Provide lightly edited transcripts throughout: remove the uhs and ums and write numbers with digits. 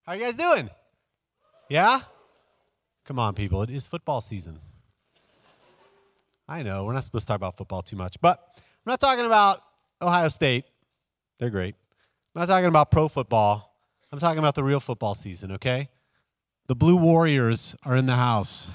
How you guys doing? Yeah? Come on, people. It is football season. I know, we're not supposed to talk about football too much, but I'm not talking about Ohio State. They're great. I'm not talking about pro football. I'm talking about the real football season, okay? The Blue Warriors are in the house.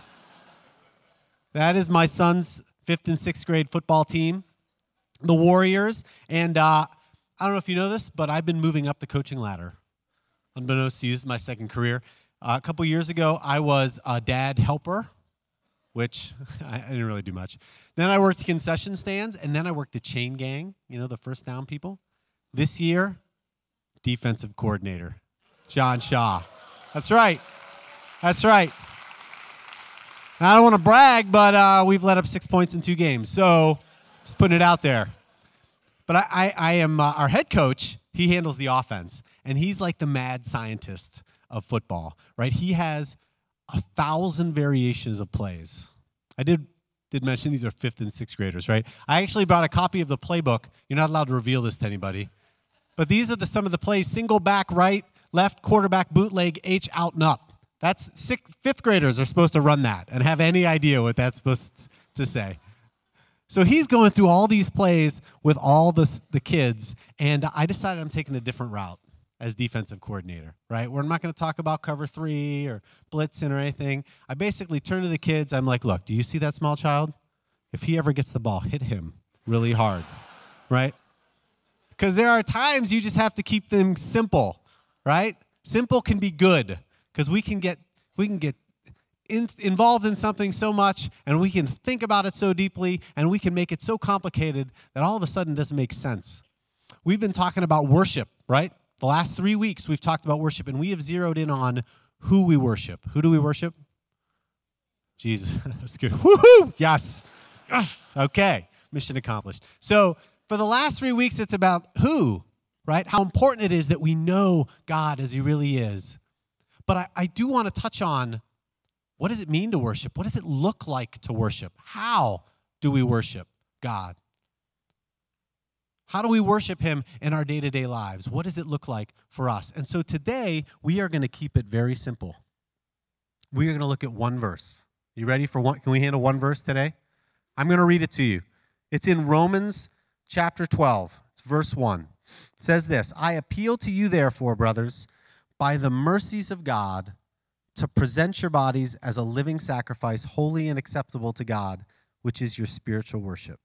That is my son's 5th and 6th grade football team, the Warriors. And I don't know if you know this, but I've been moving up the coaching ladder. Unbeknownst to you, this is my second career. A couple years ago, I was a dad helper, which I didn't really do much. Then I worked concession stands, and then I worked the chain gang, the first down people. This year, defensive coordinator, John Shaw. That's right. That's right. Now, I don't want to brag, but we've let up 6 points in 2 games, so just putting it out there. But I am our head coach. He handles the offense, and he's like the mad scientist of football, right? He has 1,000 variations of plays. I did mention these are 5th and 6th graders, right? I actually brought a copy of the playbook. You're not allowed to reveal this to anybody. But these are some of the plays: single back, right, left, quarterback, bootleg, H, out and up. That's 5th graders are supposed to run that and have any idea what that's supposed to say. So he's going through all these plays with all the kids, and I decided I'm taking a different route as defensive coordinator, right? We're not going to talk about cover 3 or blitzing or anything. I basically turn to the kids. I'm like, look, do you see that small child? If he ever gets the ball, hit him really hard, right? Because there are times you just have to keep them simple, right? Simple can be good because we can get involved in something so much, and we can think about it so deeply, and we can make it so complicated that all of a sudden it doesn't make sense. We've been talking about worship, right? The last 3 weeks we've talked about worship, and we have zeroed in on who we worship. Who do we worship? Jesus. That's good. Woohoo! Yes. Okay. Mission accomplished. So for the last 3 weeks, it's about who, right? How important it is that we know God as he really is. But I do want to touch on, what does it mean to worship? What does it look like to worship? How do we worship God? How do we worship him in our day-to-day lives? What does it look like for us? And so today, we are going to keep it very simple. We are going to look at one verse. You ready for one? Can we handle one verse today? I'm going to read it to you. It's in Romans chapter 12. It's verse 1. It says this: I appeal to you, therefore, brothers, by the mercies of God, to present your bodies as a living sacrifice, holy and acceptable to God, which is your spiritual worship.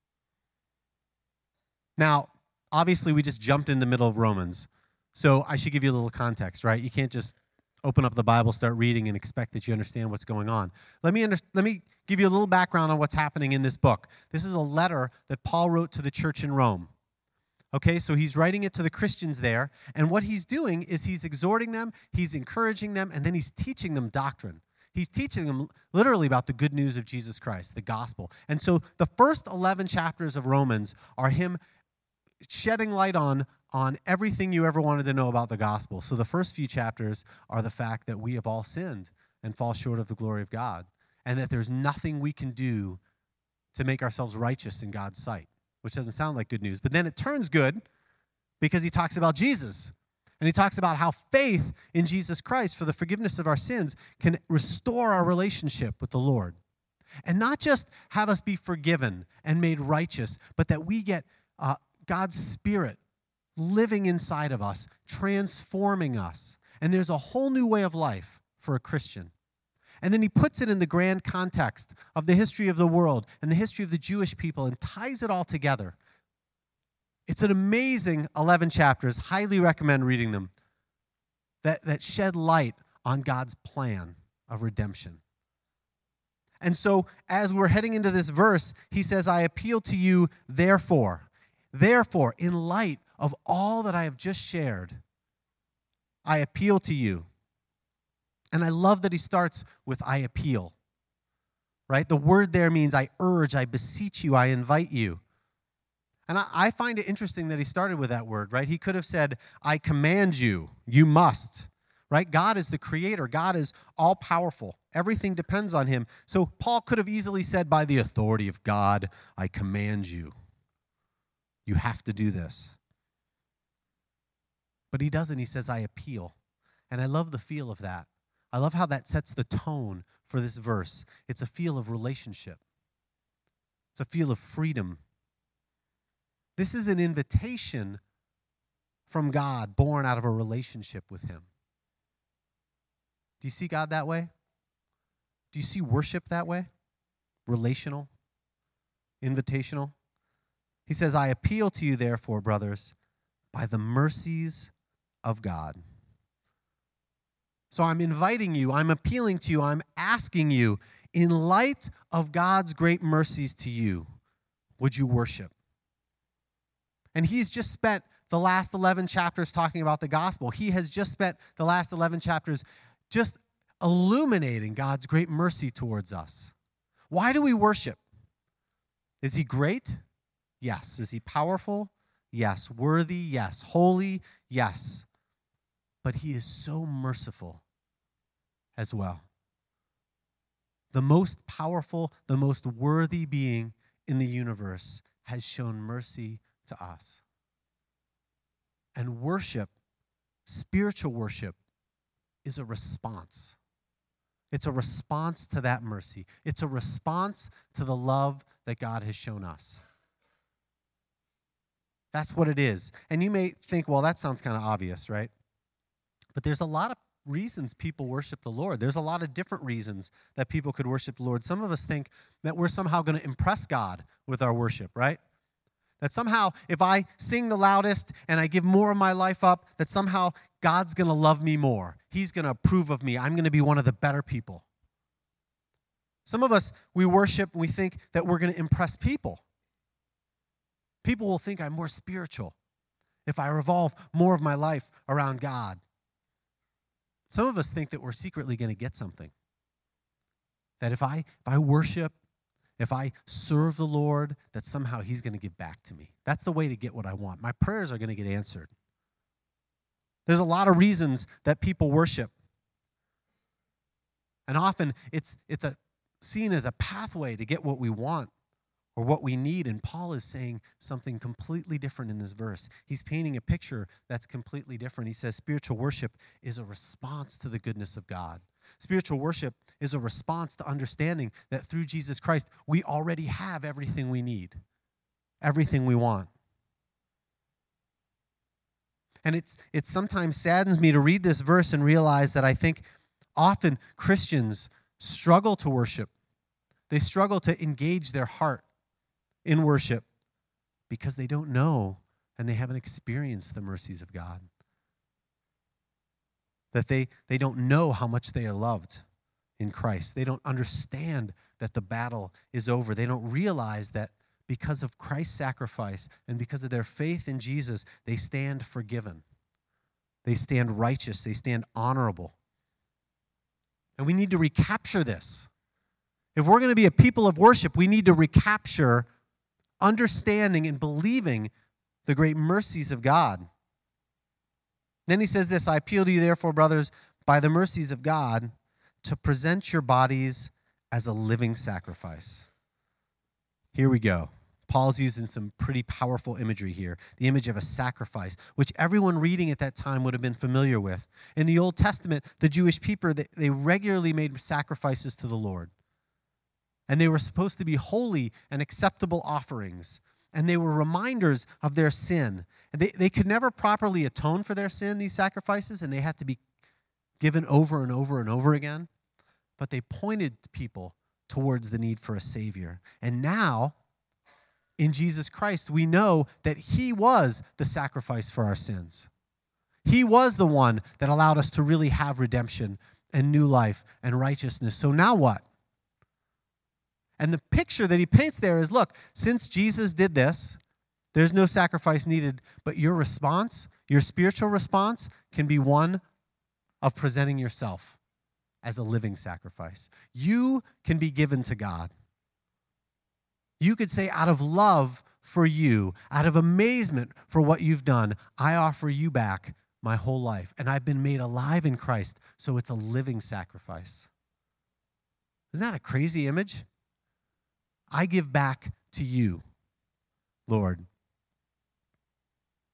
Now, obviously, we just jumped in the middle of Romans, so I should give you a little context, right? You can't just open up the Bible, start reading, and expect that you understand what's going on. Let me give you a little background on what's happening in this book. This is a letter that Paul wrote to the church in Rome. Okay, so he's writing it to the Christians there, and what he's doing is he's exhorting them, he's encouraging them, and then he's teaching them doctrine. He's teaching them literally about the good news of Jesus Christ, the gospel. And so the first 11 chapters of Romans are him shedding light on everything you ever wanted to know about the gospel. So the first few chapters are the fact that we have all sinned and fall short of the glory of God, and that there's nothing we can do to make ourselves righteous in God's sight, which doesn't sound like good news. But then it turns good because he talks about Jesus, and he talks about how faith in Jesus Christ for the forgiveness of our sins can restore our relationship with the Lord. And not just have us be forgiven and made righteous, but that we get God's Spirit living inside of us, transforming us. And there's a whole new way of life for a Christian. And then he puts it in the grand context of the history of the world and the history of the Jewish people and ties it all together. It's an amazing 11 chapters. Highly recommend reading them that shed light on God's plan of redemption. And so as we're heading into this verse, he says, I appeal to you, therefore, in light of all that I have just shared, I appeal to you. And I love that he starts with I appeal, right? The word there means I urge, I beseech you, I invite you. And I find it interesting that he started with that word, right? He could have said, I command you, you must, right? God is the creator. God is all-powerful. Everything depends on him. So Paul could have easily said, by the authority of God, I command you. You have to do this. But he doesn't. He says, I appeal. And I love the feel of that. I love how that sets the tone for this verse. It's a feel of relationship. It's a feel of freedom. This is an invitation from God born out of a relationship with him. Do you see God that way? Do you see worship that way? Relational? Invitational? He says, I appeal to you, therefore, brothers, by the mercies of God. So I'm inviting you, I'm appealing to you, I'm asking you, in light of God's great mercies to you, would you worship? And he's just spent the last 11 chapters talking about the gospel. He has just spent the last 11 chapters just illuminating God's great mercy towards us. Why do we worship? Is he great? Yes. Is he powerful? Yes. Worthy? Yes. Holy? Yes. But he is so merciful as well. The most powerful, the most worthy being in the universe has shown mercy to us. And worship, spiritual worship, is a response. It's a response to that mercy. It's a response to the love that God has shown us. That's what it is. And you may think, well, that sounds kind of obvious, right? But there's a lot of reasons people worship the Lord. There's a lot of different reasons that people could worship the Lord. Some of us think that we're somehow going to impress God with our worship, right? That somehow if I sing the loudest and I give more of my life up, that somehow God's going to love me more. He's going to approve of me. I'm going to be one of the better people. Some of us, we worship and we think that we're going to impress people. People will think I'm more spiritual if I revolve more of my life around God. Some of us think that we're secretly going to get something. That if I worship, if I serve the Lord, that somehow he's going to give back to me. That's the way to get what I want. My prayers are going to get answered. There's a lot of reasons that people worship. And often it's seen as a pathway to get what we want or what we need. And Paul is saying something completely different in this verse. He's painting a picture that's completely different. He says spiritual worship is a response to the goodness of God. Spiritual worship is a response to understanding that through Jesus Christ, we already have everything we need, everything we want. And it sometimes saddens me to read this verse and realize that I think often Christians struggle to worship. They struggle to engage their heart in worship because they don't know and they haven't experienced the mercies of God. That they don't know how much they are loved in Christ. They don't understand that the battle is over. They don't realize that because of Christ's sacrifice and because of their faith in Jesus, they stand forgiven. They stand righteous. They stand honorable. And we need to recapture this. If we're going to be a people of worship, we need to recapture understanding and believing the great mercies of God. Then he says this, I appeal to you, therefore, brothers, by the mercies of God, to present your bodies as a living sacrifice. Here we go. Paul's using some pretty powerful imagery here. The image of a sacrifice, which everyone reading at that time would have been familiar with. In the Old Testament, the Jewish people, they regularly made sacrifices to the Lord. And they were supposed to be holy and acceptable offerings. And they were reminders of their sin. And they could never properly atone for their sin, these sacrifices, and they had to be given over and over and over again. But they pointed people towards the need for a Savior. And now, in Jesus Christ, we know that he was the sacrifice for our sins. He was the one that allowed us to really have redemption and new life and righteousness. So now what? And the picture that he paints there is, look, since Jesus did this, there's no sacrifice needed, but your response, your spiritual response, can be one of presenting yourself as a living sacrifice. You can be given to God. You could say, out of love for you, out of amazement for what you've done, I offer you back my whole life. And I've been made alive in Christ, so it's a living sacrifice. Isn't that a crazy image? I give back to you, Lord.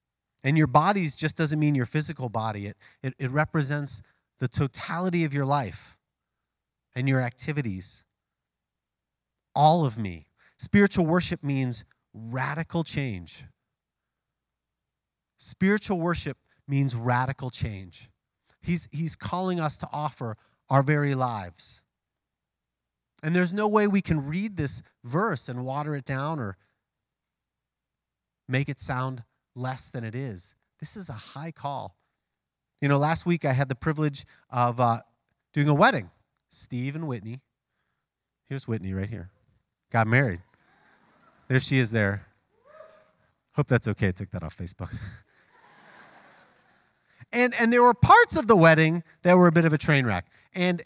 And your bodies just doesn't mean your physical body. It represents the totality of your life and your activities. All of me. Spiritual worship means radical change. Spiritual worship means radical change. He's calling us to offer our very lives. And there's no way we can read this verse and water it down or make it sound less than it is. This is a high call. You know, last week I had the privilege of doing a wedding. Steve and Whitney. Here's Whitney right here. Got married. There she is there. Hope that's okay. I took that off Facebook. And there were parts of the wedding that were a bit of a train wreck. And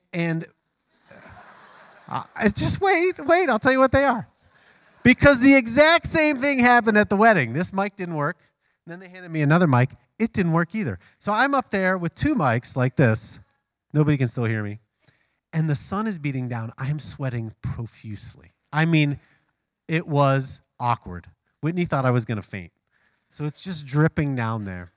just wait, I'll tell you what they are. Because the exact same thing happened at the wedding. This mic didn't work. And then they handed me another mic. It didn't work either. So I'm up there with two mics like this. Nobody can still hear me. And the sun is beating down. I am sweating profusely. I mean, it was awkward. Whitney thought I was going to faint. So it's just dripping down there.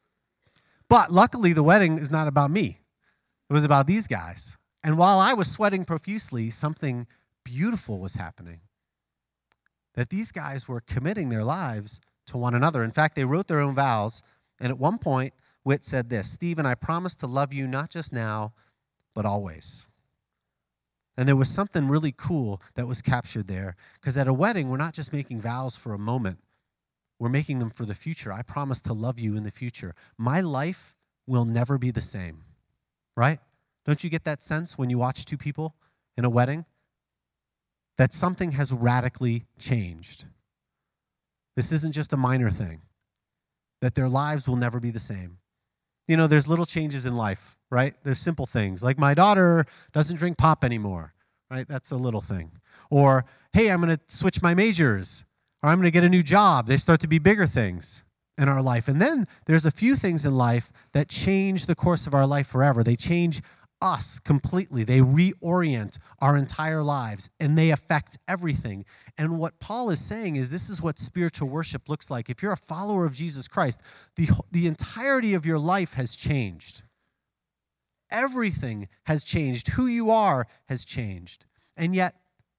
But luckily, the wedding is not about me. It was about these guys. And while I was sweating profusely, something beautiful was happening. That these guys were committing their lives to one another. In fact, they wrote their own vows. And at one point, Whit said this, "Stephen, I promise to love you not just now, but always." And there was something really cool that was captured there. Because at a wedding, we're not just making vows for a moment. We're making them for the future. I promise to love you in the future. My life will never be the same. Right? Don't you get that sense when you watch two people in a wedding? That something has radically changed. This isn't just a minor thing. That their lives will never be the same. You know, there's little changes in life, right? There's simple things. Like my daughter doesn't drink pop anymore, right? That's a little thing. Or, hey, I'm going to switch my majors. Or I'm going to get a new job. They start to be bigger things in our life. And then there's a few things in life that change the course of our life forever. They change us completely. They reorient our entire lives, and they affect everything. And what Paul is saying is this is what spiritual worship looks like. If you're a follower of Jesus Christ, the entirety of your life has changed. Everything has changed. Who you are has changed. And yet,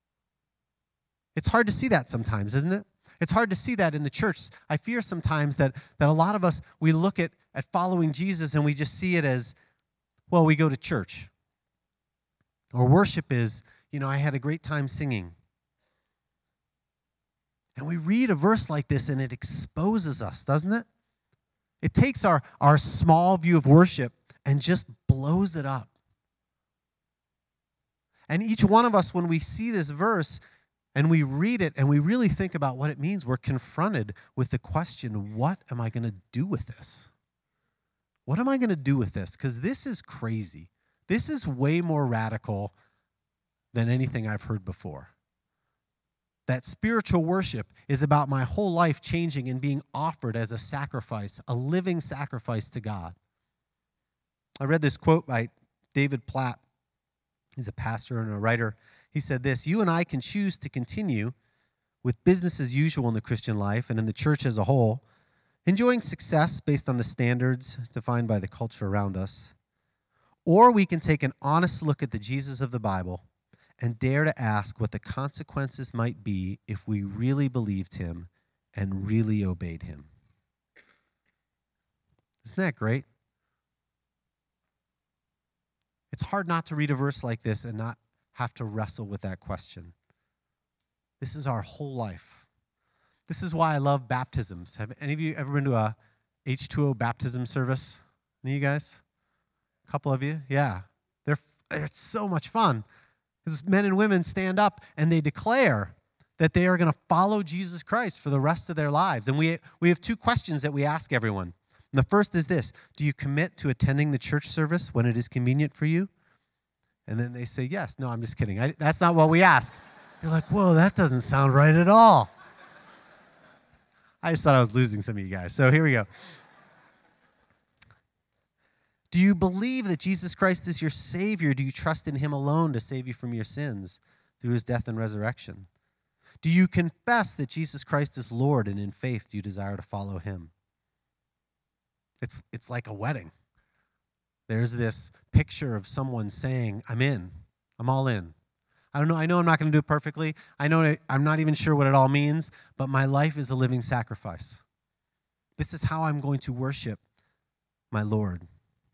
it's hard to see that sometimes, isn't it? It's hard to see that in the church. I fear sometimes that a lot of us, we look at following Jesus and we just see it as, well, we go to church. Or worship is, I had a great time singing. And we read a verse like this and it exposes us, doesn't it? It takes our small view of worship and just blows it up. And each one of us, when we see this verse and we read it and we really think about what it means, we're confronted with the question, what am I going to do with this? What am I going to do with this? Because this is crazy. This is way more radical than anything I've heard before. That spiritual worship is about my whole life changing and being offered as a sacrifice, a living sacrifice to God. I read this quote by David Platt. He's a pastor and a writer. He said this, "You and I can choose to continue with business as usual in the Christian life and in the church as a whole, enjoying success based on the standards defined by the culture around us. Or we can take an honest look at the Jesus of the Bible and dare to ask what the consequences might be if we really believed him and really obeyed him." Isn't that great? It's hard not to read a verse like this and not have to wrestle with that question. This is our whole life. This is why I love baptisms. Have any of you ever been to a H2O baptism service? Any of you guys? A couple of you? Yeah. They're so much fun. Because men and women stand up and they declare that they are going to follow Jesus Christ for the rest of their lives. And we have two questions that we ask everyone. And the first is this: do you commit to attending the church service when it is convenient for you? And then they say yes. No, I'm just kidding. That's not what we ask. You're like, whoa, that doesn't sound right at all. I just thought I was losing some of you guys. So here we go. Do you believe that Jesus Christ is your Savior? Do you trust in him alone to save you from your sins through his death and resurrection? Do you confess that Jesus Christ is Lord, and in faith do you desire to follow him? It's like a wedding. There's this picture of someone saying, I'm in. I'm all in. I know I'm not going to do it perfectly. I know I'm not even sure what it all means, but my life is a living sacrifice. This is how I'm going to worship my Lord.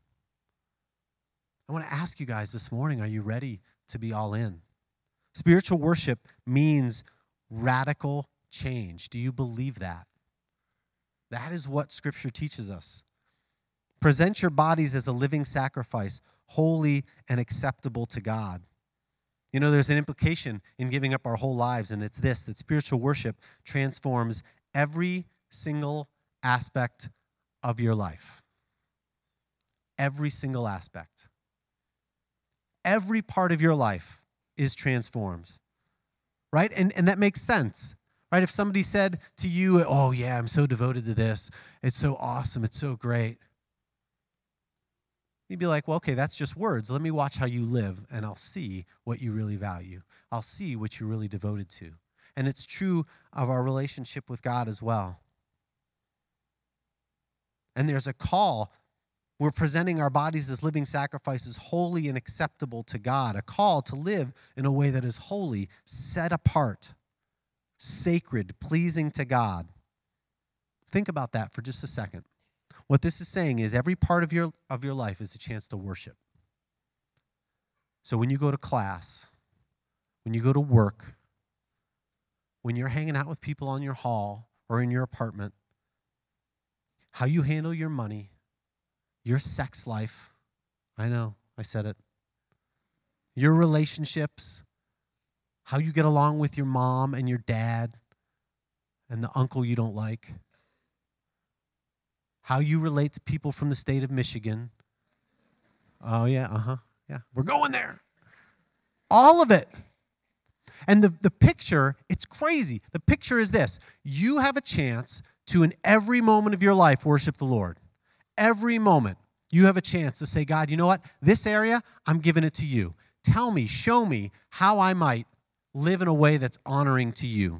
I want to ask you guys this morning, are you ready to be all in? Spiritual worship means radical change. Do you believe that? That is what Scripture teaches us. Present your bodies as a living sacrifice, holy and acceptable to God. You know, there's an implication in giving up our whole lives, and it's this, that spiritual worship transforms every single aspect of your life. Every single aspect. Every part of your life is transformed, right? And that makes sense, right? If somebody said to you, oh yeah, I'm so devoted to this, it's so awesome, it's so great, you'd be like, well, okay, that's just words. Let me watch how you live, and I'll see what you really value. I'll see what you're really devoted to. And it's true of our relationship with God as well. And there's a call. We're presenting our bodies as living sacrifices, holy and acceptable to God, a call to live in a way that is holy, set apart, sacred, pleasing to God. Think about that for just a second. What this is saying is every part of your life is a chance to worship. So when you go to class, when you go to work, when you're hanging out with people on your hall or in your apartment, how you handle your money, your sex life, I know, I said it, your relationships, how you get along with your mom and your dad and the uncle you don't like, how you relate to people from the state of Michigan. Oh, yeah, yeah, we're going there. All of it. And the picture, it's crazy. The picture is this. You have a chance to, in every moment of your life, worship the Lord. Every moment, you have a chance to say, God, you know what? This area, I'm giving it to you. Tell me, show me how I might live in a way that's honoring to you.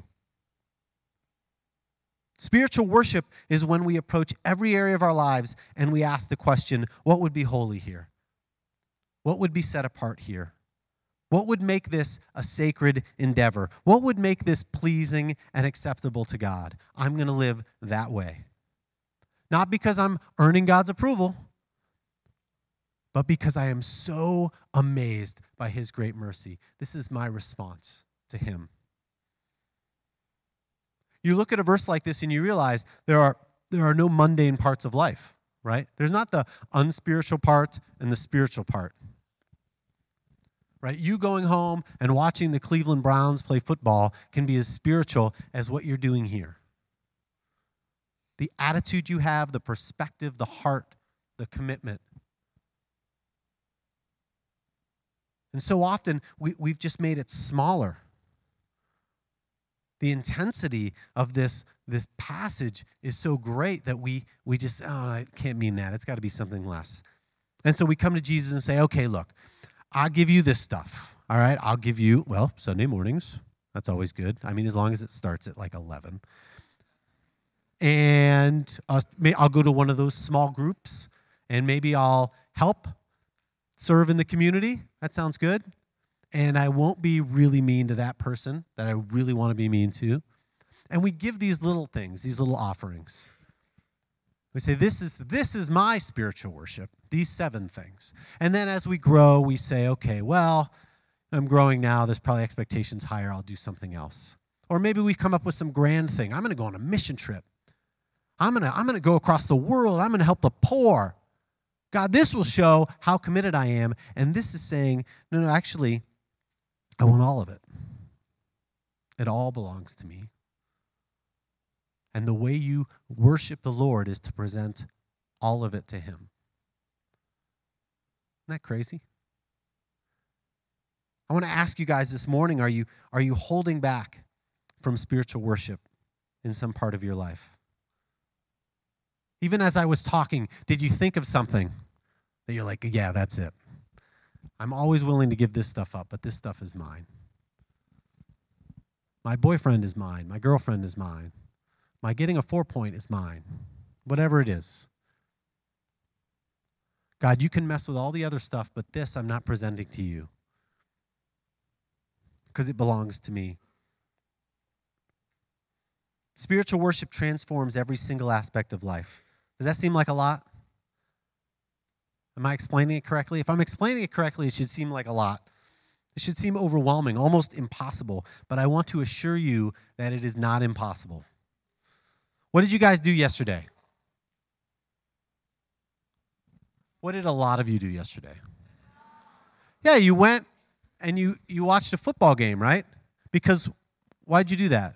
Spiritual worship is when we approach every area of our lives and we ask the question, what would be holy here? What would be set apart here? What would make this a sacred endeavor? What would make this pleasing and acceptable to God? I'm going to live that way. Not because I'm earning God's approval, but because I am so amazed by His great mercy. This is my response to Him. You look at a verse like this and you realize there are no mundane parts of life, right? There's not the unspiritual part and the spiritual part. Right? You going home and watching the Cleveland Browns play football can be as spiritual as what you're doing here. The attitude you have, the perspective, the heart, the commitment. And so often, we've just made it smaller. The intensity of this passage is so great that we just, I can't mean that. It's got to be something less. And so we come to Jesus and say, okay, look, I'll give you this stuff, all right? I'll give you, well, Sunday mornings. That's always good. I mean, as long as it starts at like 11. And I'll go to one of those small groups, and maybe I'll help serve in the community. That sounds good. And I won't be really mean to that person that I really want to be mean to. And we give these little things, these little offerings. We say, this is my spiritual worship, these 7 things. And then as we grow, we say, okay, well, I'm growing now. There's probably expectations higher. I'll do something else. Or maybe we come up with some grand thing. I'm going to go on a mission trip. I'm going to go across the world. I'm going to help the poor. God, this will show how committed I am. And this is saying, no, actually, I want all of it. It all belongs to me. And the way you worship the Lord is to present all of it to Him. Isn't that crazy? I want to ask you guys this morning, are you holding back from spiritual worship in some part of your life? Even as I was talking, did you think of something that you're like, yeah, that's it? I'm always willing to give this stuff up, but this stuff is mine. My boyfriend is mine. My girlfriend is mine. My getting a 4-point is mine. Whatever it is. God, you can mess with all the other stuff, but this I'm not presenting to you because it belongs to me. Spiritual worship transforms every single aspect of life. Does that seem like a lot? Am I explaining it correctly? If I'm explaining it correctly, it should seem like a lot. It should seem overwhelming, almost impossible. But I want to assure you that it is not impossible. What did you guys do yesterday? What did a lot of you do yesterday? Yeah, you went and you watched a football game, right? Because why'd you do that?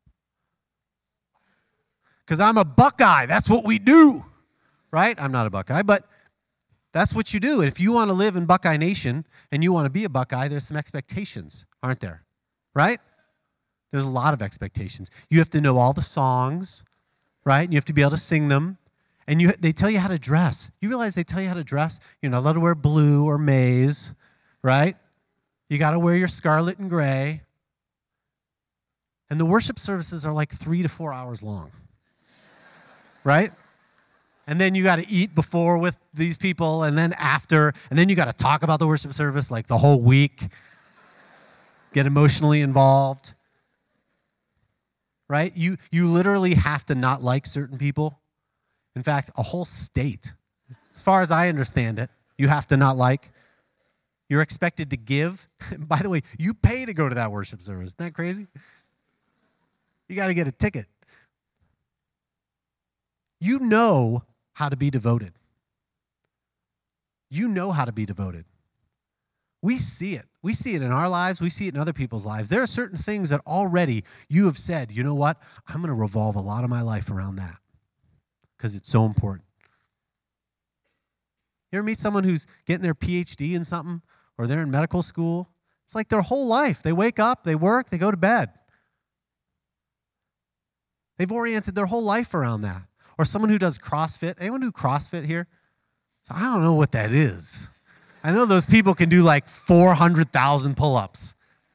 Because I'm a Buckeye. That's what we do, right? I'm not a Buckeye, but that's what you do. And if you want to live in Buckeye Nation and you want to be a Buckeye, there's some expectations, aren't there? Right? There's a lot of expectations. You have to know all the songs, right? And you have to be able to sing them. And they tell you how to dress. You realize they tell you how to dress? You're not allowed to wear blue or maize, right? You got to wear your scarlet and gray. And the worship services are like 3 to 4 hours long. Right? And then you got to eat before with these people, and then after, and then you got to talk about the worship service like the whole week, get emotionally involved. Right? You literally have to not like certain people. In fact, a whole state, as far as I understand it, you have to not like. You're expected to give. By the way, you pay to go to that worship service. Isn't that crazy? You got to get a ticket. You know how to be devoted. You know how to be devoted. We see it. We see it in our lives. We see it in other people's lives. There are certain things that already you have said, you know what? I'm going to revolve a lot of my life around that because it's so important. You ever meet someone who's getting their PhD in something or they're in medical school? It's like their whole life. They wake up, they work, they go to bed. They've oriented their whole life around that. Or someone who does CrossFit. Anyone do CrossFit here? So I don't know what that is. I know those people can do like 400,000 pull-ups.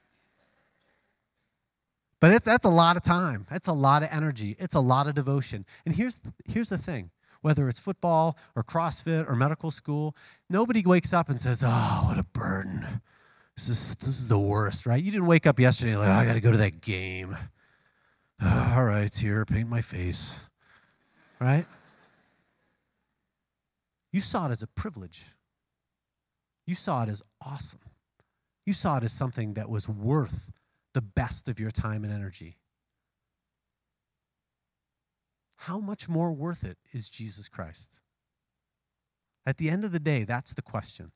But that's a lot of time. That's a lot of energy. It's a lot of devotion. And here's the thing. Whether it's football or CrossFit or medical school, nobody wakes up and says, oh, what a burden. This is the worst, right? You didn't wake up yesterday like, oh, I got to go to that game. All right, here, paint my face. Right? You saw it as a privilege. You saw it as awesome. You saw it as something that was worth the best of your time and energy. How much more worth it is Jesus Christ? At the end of the day, that's the question.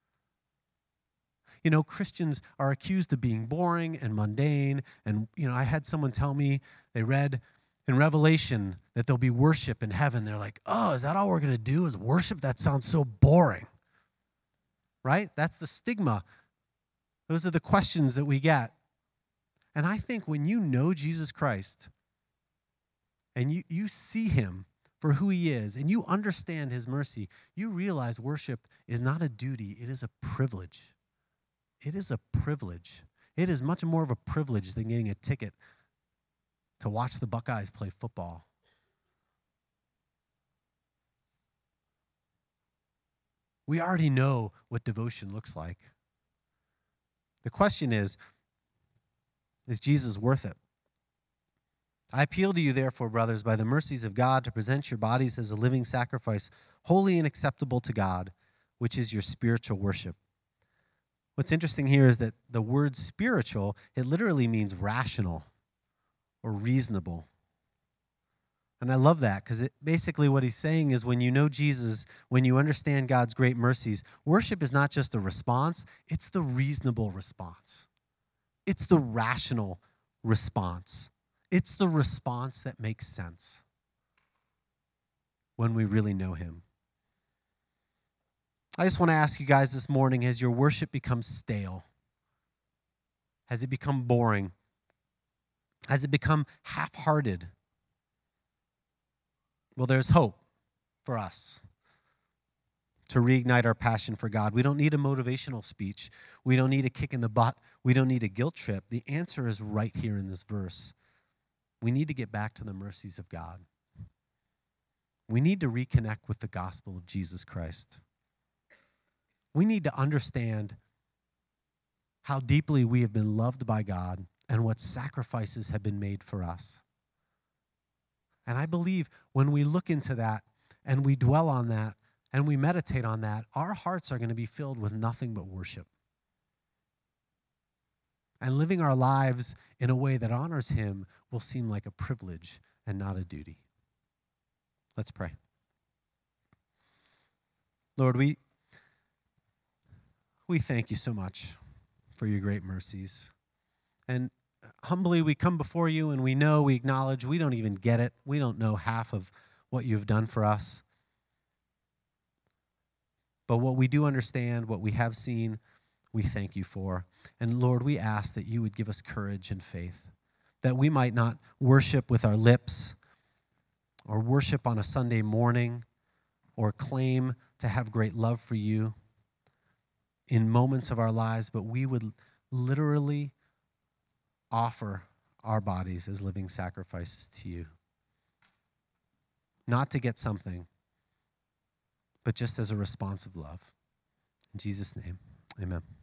You know, Christians are accused of being boring and mundane. And, you know, I had someone tell me they read in Revelation that there'll be worship in heaven. They're like, oh, is that all we're going to do is worship? That sounds so boring. Right? That's the stigma. Those are the questions that we get. And I think when you know Jesus Christ and you see him for who he is and you understand his mercy, you realize worship is not a duty, it is a privilege. It is a privilege. It is much more of a privilege than getting a ticket to watch the Buckeyes play football. We already know what devotion looks like. The question is Jesus worth it? I appeal to you, therefore, brothers, by the mercies of God, to present your bodies as a living sacrifice, holy and acceptable to God, which is your spiritual worship. What's interesting here is that the word spiritual, it literally means rational or reasonable. And I love that because basically what he's saying is when you know Jesus, when you understand God's great mercies, worship is not just a response, it's the reasonable response. It's the rational response. It's the response that makes sense when we really know him. I just want to ask you guys this morning, has your worship become stale? Has it become boring? Has it become half-hearted? Well, there's hope for us to reignite our passion for God. We don't need a motivational speech. We don't need a kick in the butt. We don't need a guilt trip. The answer is right here in this verse. We need to get back to the mercies of God. We need to reconnect with the gospel of Jesus Christ. We need to understand how deeply we have been loved by God and what sacrifices have been made for us. And I believe when we look into that and we dwell on that and we meditate on that, our hearts are going to be filled with nothing but worship. And living our lives in a way that honors him will seem like a privilege and not a duty. Let's pray. Lord, we thank you so much for your great mercies. And humbly we come before you and we acknowledge we don't even get it. We don't know half of what you've done for us. But what we do understand, what we have seen, we thank you for. And Lord, we ask that you would give us courage and faith, that we might not worship with our lips or worship on a Sunday morning or claim to have great love for you in moments of our lives, but we would literally offer our bodies as living sacrifices to you. Not to get something, but just as a response of love. In Jesus' name, amen.